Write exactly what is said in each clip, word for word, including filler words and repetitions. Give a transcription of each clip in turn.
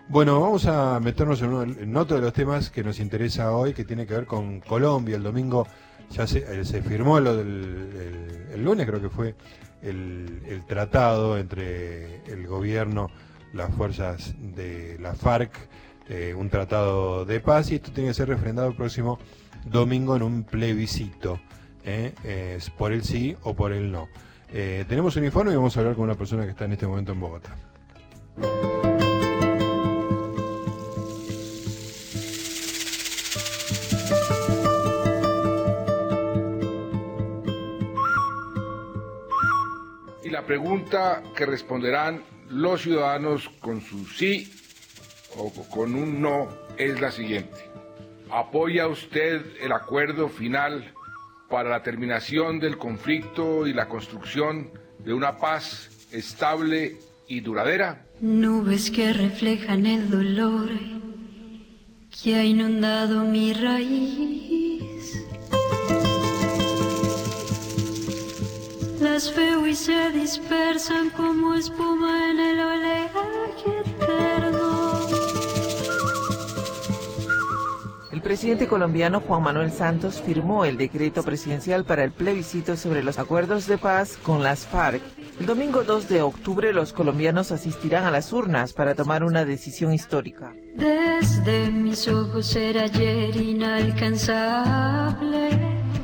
Bueno, vamos a meternos en, uno, en otro de los temas que nos interesa hoy, que tiene que ver con Colombia. El domingo ya se, eh, se firmó lo del el, el lunes, creo que fue, el, el tratado entre el gobierno, las fuerzas de la FARC, eh, un tratado de paz, y esto tiene que ser refrendado el próximo domingo en un plebiscito, eh, eh, por el sí o por el no. Eh, tenemos un informe y vamos a hablar con una persona que está en este momento en Bogotá. Y la pregunta que responderán los ciudadanos con su sí o con un no es la siguiente. ¿Apoya usted el acuerdo final para la terminación del conflicto y la construcción de una paz estable y duradera? Nubes que reflejan el dolor que ha inundado mi raíz. Las veo y se dispersan como espuma en el oleaje eterno. El presidente colombiano Juan Manuel Santos firmó el decreto presidencial para el plebiscito sobre los acuerdos de paz con las FARC. El domingo dos de octubre los colombianos asistirán a las urnas para tomar una decisión histórica. Desde mis ojos era ayer inalcanzable,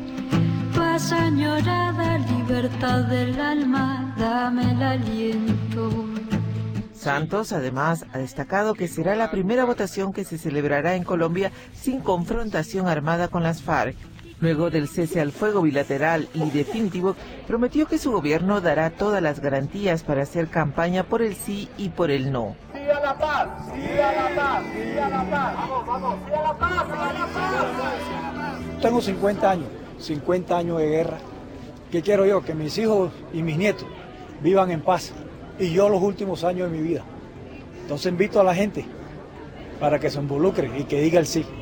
paz añorada, libertad del alma, dame el aliento. Santos, además, ha destacado que será la primera votación que se celebrará en Colombia sin confrontación armada con las FARC. Luego del cese al fuego bilateral y definitivo, prometió que su gobierno dará todas las garantías para hacer campaña por el sí y por el no. ¡Sí a la paz! ¡Sí a la paz! ¡Sí a la paz! ¡Vamos, vamos! ¡Sí a la paz! ¡Sí a la paz! Tengo cincuenta años, cincuenta años de guerra. ¿Qué quiero yo? Que mis hijos y mis nietos vivan en paz. Y yo los últimos años de mi vida. Entonces invito a la gente para que se involucre y que diga el sí.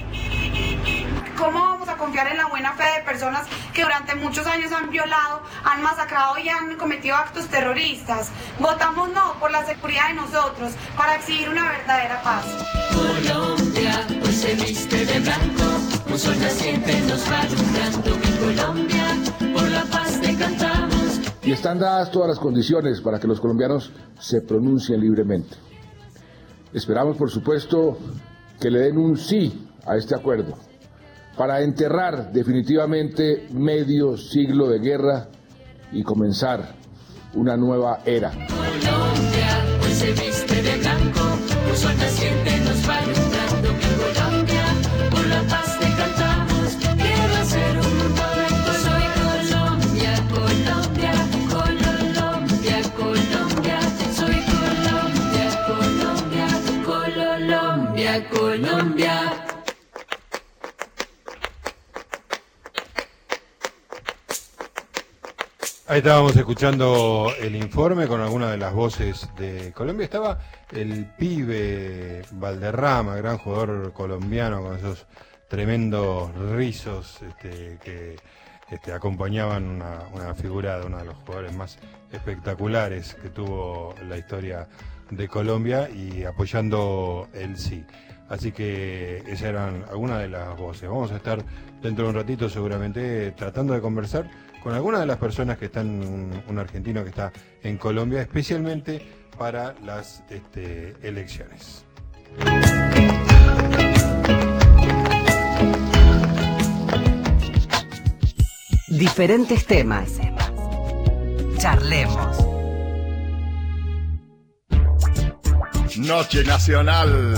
¿Cómo vamos a confiar en la buena fe de personas que durante muchos años han violado, han masacrado y han cometido actos terroristas? Votamos no por la seguridad de nosotros, para exigir una verdadera paz. Colombia, hoy se viste de blanco, un sol naciente nos va alumbrando. Mi Colombia, por la paz te cantamos. Y están dadas todas las condiciones para que los colombianos se pronuncien libremente. Esperamos, por supuesto, que le den un sí a este acuerdo, para enterrar definitivamente medio siglo de guerra y comenzar una nueva era. Colombia, hoy se viste de blanco, un sol naciente nos va alumbrando. Mi Colombia, por la paz te cantamos. Quiero hacer un mundo de cosas. Soy Colombia, Colombia, Colombia, Colombia. Soy Colombia, Colombia, Colombia, Colombia. Ahí estábamos escuchando el informe con algunas de las voces de Colombia. Estaba el pibe Valderrama, gran jugador colombiano con esos tremendos rizos este, que este, acompañaban una, una figura de uno de los jugadores más espectaculares que tuvo la historia de Colombia y apoyando el sí. Así que esas eran algunas de las voces. Vamos a estar dentro de un ratito seguramente tratando de conversar con algunas de las personas que están, un, un argentino que está en Colombia, especialmente para las este, elecciones. Diferentes temas. Charlemos. Noche Nacional,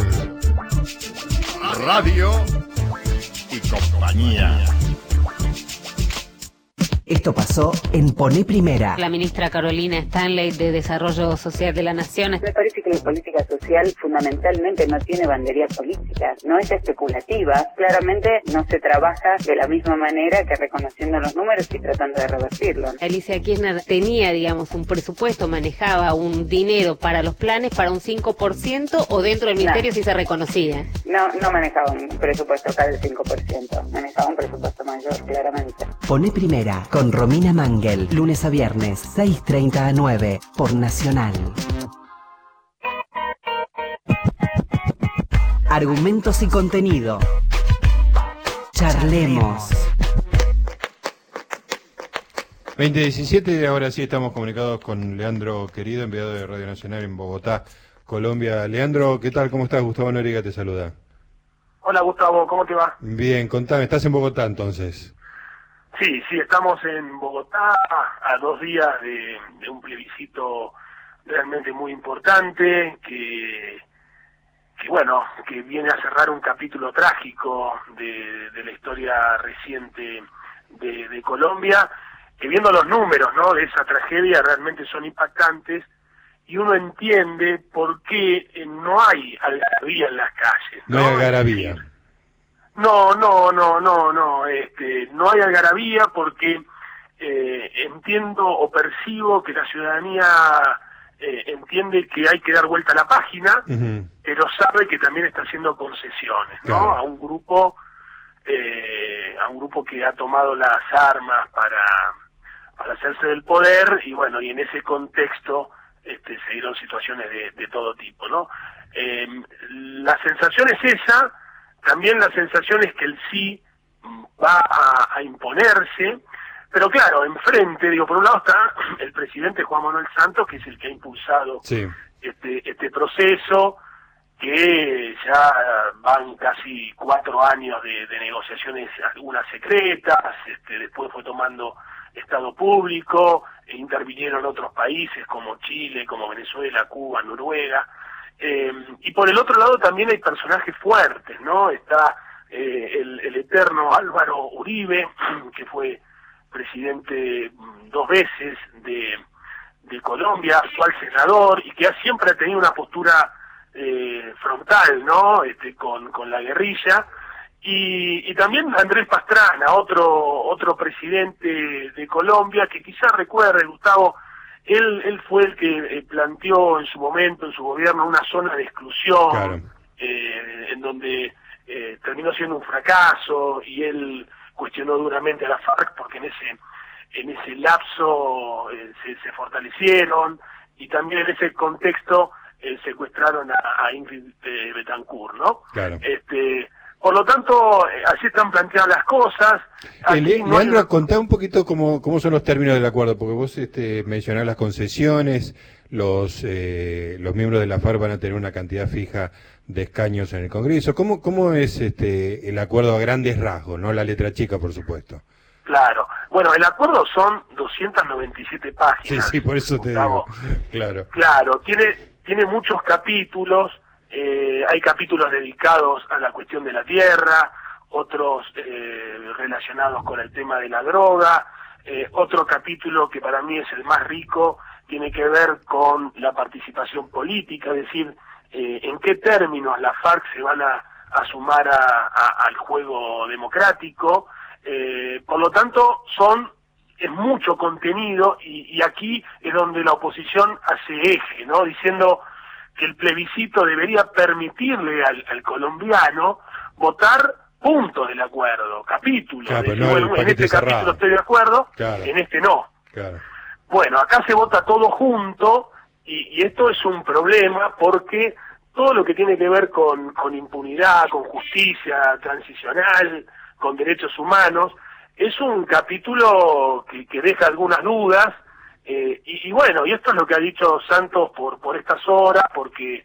Radio y Compañía. Esto pasó en Poné Primera. La ministra Carolina Stanley de Desarrollo Social de la Nación. Me parece que la política social fundamentalmente no tiene bandería política, no es especulativa. Claramente no se trabaja de la misma manera que reconociendo los números y tratando de revertirlos. Alicia Kirchner tenía, digamos, un presupuesto, manejaba un dinero para los planes para un cinco por ciento o dentro del ministerio no. Si se reconocía. No, no manejaba un presupuesto acá del cinco por ciento, manejaba un presupuesto mayor, claramente. Poné Primera. Con Romina Mangel, lunes a viernes, seis treinta a nueve, por Nacional. Argumentos y contenido. Charlemos. veinte diecisiete, ahora sí estamos comunicados con Leandro Querido, enviado de Radio Nacional en Bogotá, Colombia. Leandro, ¿qué tal? ¿Cómo estás? Gustavo Noriega te saluda. Hola Gustavo, ¿cómo te va? Bien, contame, ¿estás en Bogotá entonces? Sí, sí, estamos en Bogotá a dos días de, de un plebiscito realmente muy importante que, que, bueno, que viene a cerrar un capítulo trágico de, de la historia reciente de, de Colombia, que viendo los números, ¿no?, de esa tragedia realmente son impactantes y uno entiende por qué no hay algarabía en las calles. No, no hay algarabía. No, no, no, no, no, este, no hay algarabía porque eh, entiendo o percibo que la ciudadanía eh, entiende que hay que dar vuelta a la página, uh-huh. pero sabe que también está haciendo concesiones, ¿no? Claro. A un grupo, eh, a un grupo que ha tomado las armas para, para hacerse del poder y bueno, y en ese contexto este, se dieron situaciones de, de todo tipo, ¿no? Eh, la sensación es esa. También la sensación es que el sí va a, a imponerse, pero claro, enfrente, digo, por un lado está el presidente Juan Manuel Santos, que es el que ha impulsado sí. este, este proceso, que ya van casi cuatro años de, de negociaciones, algunas secretas, este, después fue tomando estado público, e intervinieron otros países como Chile, como Venezuela, Cuba, Noruega. Eh, y por el otro lado también hay personajes fuertes, ¿no? Está eh, el, el eterno Álvaro Uribe, que fue presidente dos veces de, de Colombia, actual senador, y que ha, siempre ha tenido una postura eh, frontal, ¿no? Este, con, con la guerrilla. Y, y también Andrés Pastrana, otro, otro presidente de Colombia, que quizás recuerde, Gustavo, Él, él fue el que eh, planteó en su momento, en su gobierno, una zona de exclusión, claro. eh, en donde eh, terminó siendo un fracaso, y él cuestionó duramente a la FARC porque en ese en ese lapso eh, se, se fortalecieron, y también en ese contexto eh, secuestraron a, a Ingrid eh, Betancourt, ¿no? Claro. Este, por lo tanto, eh, así están planteadas las cosas. Eh, Le, no Leandro, hay... contá un poquito cómo, cómo son los términos del acuerdo, porque vos este, mencionás las concesiones, los eh, los miembros de la FARC van a tener una cantidad fija de escaños en el Congreso. ¿Cómo cómo es este el acuerdo a grandes rasgos, no la letra chica, por supuesto? Claro. Bueno, el acuerdo son doscientas noventa y siete páginas. Sí, sí, por eso te Gustavo. digo. Claro. Claro, tiene tiene muchos capítulos. Eh, hay capítulos dedicados a la cuestión de la tierra, otros eh, relacionados con el tema de la droga, eh, otro capítulo que para mí es el más rico, tiene que ver con la participación política, es decir, eh, en qué términos la FARC se van a, a sumar a, a, al juego democrático. Eh, por lo tanto, son es mucho contenido y, y aquí es donde la oposición hace eje, ¿no? Diciendo que el plebiscito debería permitirle al, al colombiano votar puntos del acuerdo, capítulos. Claro, decir, no bueno, en este cerrado. capítulo estoy de acuerdo, claro. en este no. Claro. Bueno, acá se vota todo junto y, y esto es un problema porque todo lo que tiene que ver con, con impunidad, con justicia transicional, con derechos humanos, es un capítulo que, que deja algunas dudas. Eh, y, y bueno, y esto es lo que ha dicho Santos por por estas horas, porque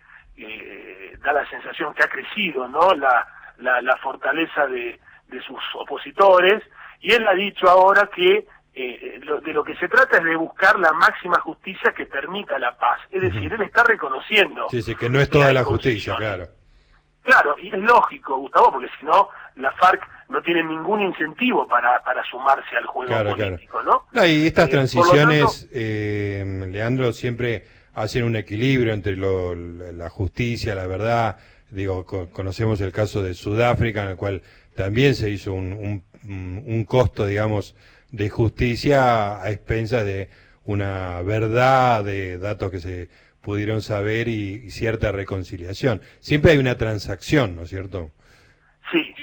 eh, da la sensación que ha crecido, ¿no? La, la, la fortaleza de, de sus opositores, y él ha dicho ahora que eh, lo, de lo que se trata es de buscar la máxima justicia que permita la paz. Es decir, uh-huh. él está reconociendo... Sí, sí, que no es toda la justicia, claro. Claro, y es lógico, Gustavo, porque si no, la FARC no tiene ningún incentivo para, para sumarse al juego claro, político, claro. ¿no? No, y estas eh, transiciones, tanto, eh, Leandro, siempre hacen un equilibrio entre lo, la justicia, la verdad. Digo, co conocemos el caso de Sudáfrica, en el cual también se hizo un, un, un costo, digamos, de justicia a expensas de una verdad, de datos que se pudieron saber y, y cierta reconciliación. Siempre hay una transacción, ¿no es cierto? Sí,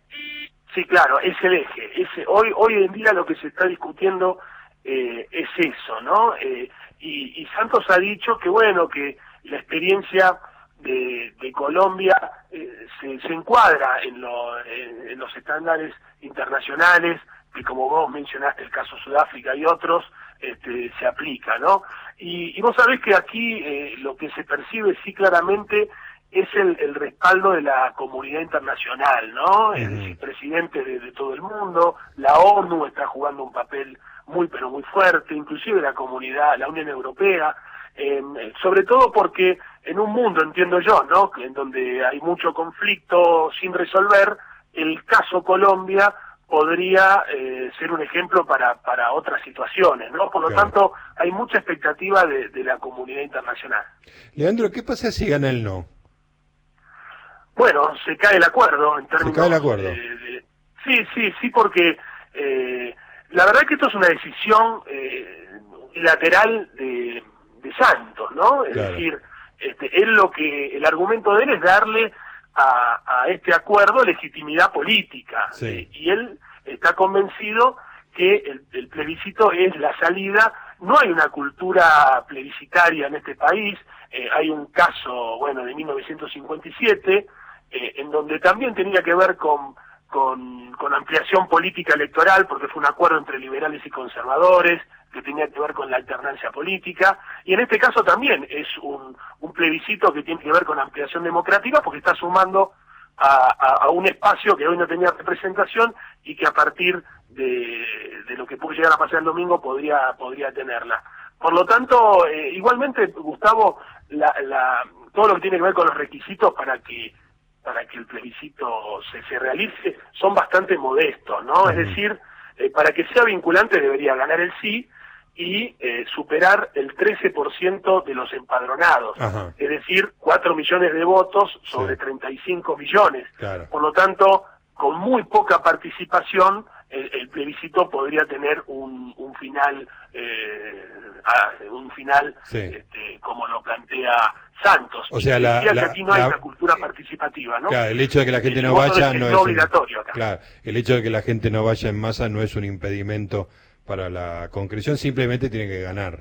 sí, claro, es el eje. Es, hoy, hoy en día lo que se está discutiendo eh, es eso, ¿no? Eh, y, y Santos ha dicho que, bueno, que la experiencia de, de Colombia eh, se, se encuadra en, lo, en, en los estándares internacionales, que como vos mencionaste el caso Sudáfrica y otros, este, se aplica, ¿no? Y, y vos sabés que aquí eh, lo que se percibe sí claramente es el, el respaldo de la comunidad internacional, ¿no? Es decir, presidentes de, de todo el mundo, la ONU está jugando un papel muy pero muy fuerte, inclusive la comunidad, la Unión Europea, eh, sobre todo porque en un mundo, entiendo yo, ¿no?, en donde hay mucho conflicto sin resolver, el caso Colombia podría eh, ser un ejemplo para, para otras situaciones, ¿no? Por lo claro. tanto, hay mucha expectativa de, de la comunidad internacional. Leandro, ¿qué pasa si gana el no? Bueno, se cae el acuerdo en términos... Se cae el acuerdo. De, de, sí, sí, sí, porque eh, la verdad es que esto es una decisión eh, lateral de, de Santos, ¿no? Es claro. decir, este, él lo que, el argumento de él es darle a, a este acuerdo legitimidad política. Sí. Eh, y él está convencido que el, el plebiscito es la salida. No hay una cultura plebiscitaria en este país. Eh, hay un caso, bueno, de mil novecientos cincuenta y siete, eh, en donde también tenía que ver con, con, con ampliación política electoral, porque fue un acuerdo entre liberales y conservadores, que tenía que ver con la alternancia política, y en este caso también es un, un plebiscito que tiene que ver con ampliación democrática, porque está sumando a, a, a un espacio que hoy no tenía representación y que a partir de, de lo que puede llegar a pasar el domingo podría, podría tenerla. Por lo tanto, eh, igualmente, Gustavo, la, la, todo lo que tiene que ver con los requisitos para que para que el plebiscito se, se realice son bastante modestos, ¿no? Uh-huh. Es decir, eh, para que sea vinculante debería ganar el sí y eh, superar el trece por ciento de los empadronados, uh-huh. es decir, cuatro millones de votos sobre sí. treinta y cinco millones. Claro. Por lo tanto, con muy poca participación, el, el plebiscito podría tener un, un final, eh, a, un final sí. este, como lo plantea Santos. O sea, la, que la, aquí no hay la, una cultura participativa, ¿no? Claro, el hecho de que la gente el no vaya es no es obligatorio. Un, claro, el hecho de que la gente no vaya en masa no es un impedimento para la concreción, simplemente tiene que ganar.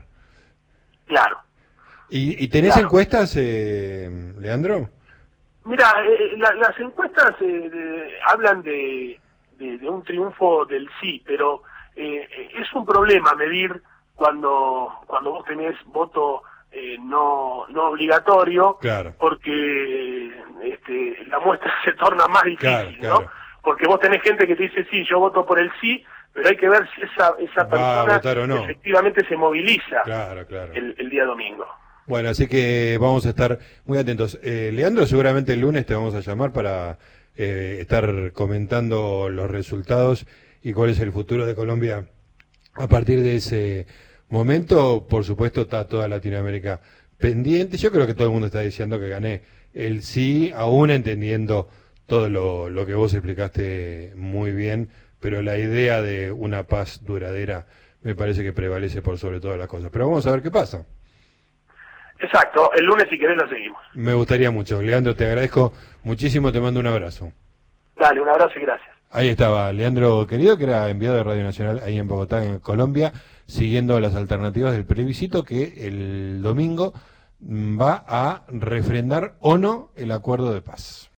Claro. ¿Y, y tenés claro. encuestas, eh, Leandro? Mira, eh, la, las encuestas eh, de, hablan de, de, de un triunfo del sí, pero eh, es un problema medir cuando cuando vos tenés voto eh, no no obligatorio, claro. porque este, la muestra se torna más difícil, claro, claro. ¿no? Porque vos tenés gente que te dice sí, yo voto por el sí, pero hay que ver si esa esa persona no. efectivamente se moviliza claro, claro. El, el día domingo. Bueno, así que vamos a estar muy atentos. Eh, Leandro, seguramente el lunes te vamos a llamar para eh, estar comentando los resultados y cuál es el futuro de Colombia a partir de ese momento. Por supuesto, está toda Latinoamérica pendiente. Yo creo que todo el mundo está diciendo que gané el sí, aún entendiendo todo lo, lo que vos explicaste muy bien, pero la idea de una paz duradera me parece que prevalece por sobre todas las cosas. Pero vamos a ver qué pasa. Exacto, el lunes si querés lo seguimos. Me gustaría mucho. Leandro, te agradezco muchísimo, te mando un abrazo. Dale, un abrazo y gracias. Ahí estaba Leandro Querido, que era enviado de Radio Nacional ahí en Bogotá, en Colombia, siguiendo las alternativas del plebiscito que el domingo va a refrendar o no el acuerdo de paz.